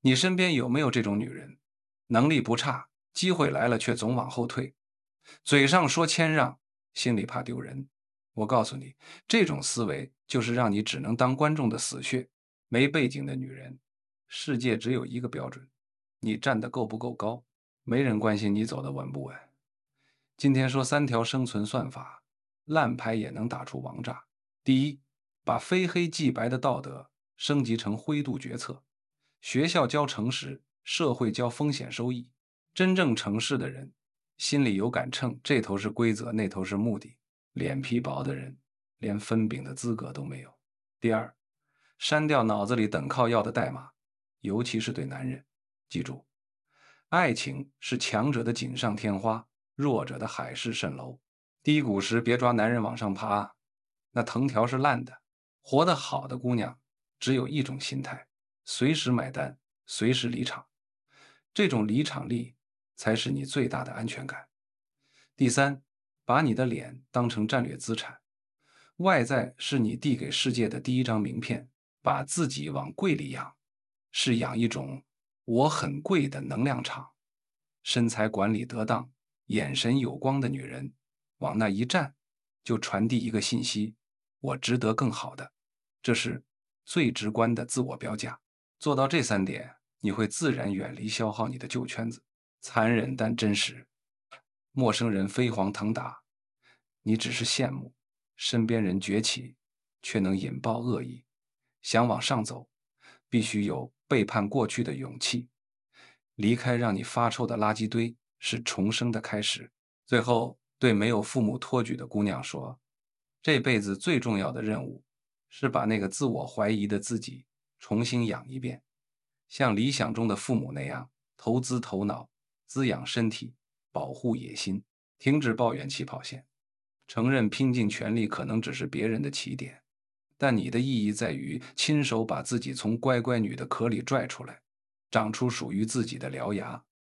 你身边有没有这种女人？能力不差，机会来了却总往后退，嘴上说谦让，心里怕丢人。我告诉你，这种思维就是让你只能当观众的死穴。没背景的女人，世界只有一个标准：你站得够不够高。没人关心你走得稳不稳。今天说3条生存算法，烂牌也能打出王炸。第一，把非黑即白的道德升级成灰度决策。学校教诚实，社会教风险收益。真正成事的人，心里有杆秤，这头是规则，那头是目的。脸皮薄的人，连分饼的资格都没有。第二，删掉脑子里等靠要的代码，尤其是对男人。记住，爱情是强者的锦上添花，弱者的海市蜃楼。低谷时别抓男人往上爬，那藤条是烂的。活得好的姑娘只有一种心态，随时买单，随时离场。这种离场力才是你最大的安全感。第三，把你的脸当成战略资产。外在是你递给世界的第一张名片，把自己往柜里养，是养一种我很贵的能量场。身材管理得当，眼神有光的女人，往那一站，就传递一个信息：我值得更好的。这是最直观的自我标价。做到这3点，你会自然远离消耗你的旧圈子。残忍但真实，陌生人飞黄腾达，你只是羡慕；身边人崛起，却能引爆恶意。想往上走，必须有背叛过去的勇气。离开让你发臭的垃圾堆，是重生的开始。最后，对没有父母托举的姑娘说，这辈子最重要的任务，是把那个自我怀疑的自己重新养一遍，像理想中的父母那样，投资头脑，滋养身体，保护野心，停止抱怨起跑线，承认拼尽全力可能只是别人的起点，但你的意义在于亲手把自己从乖乖女的壳里拽出来，长出属于自己的獠牙。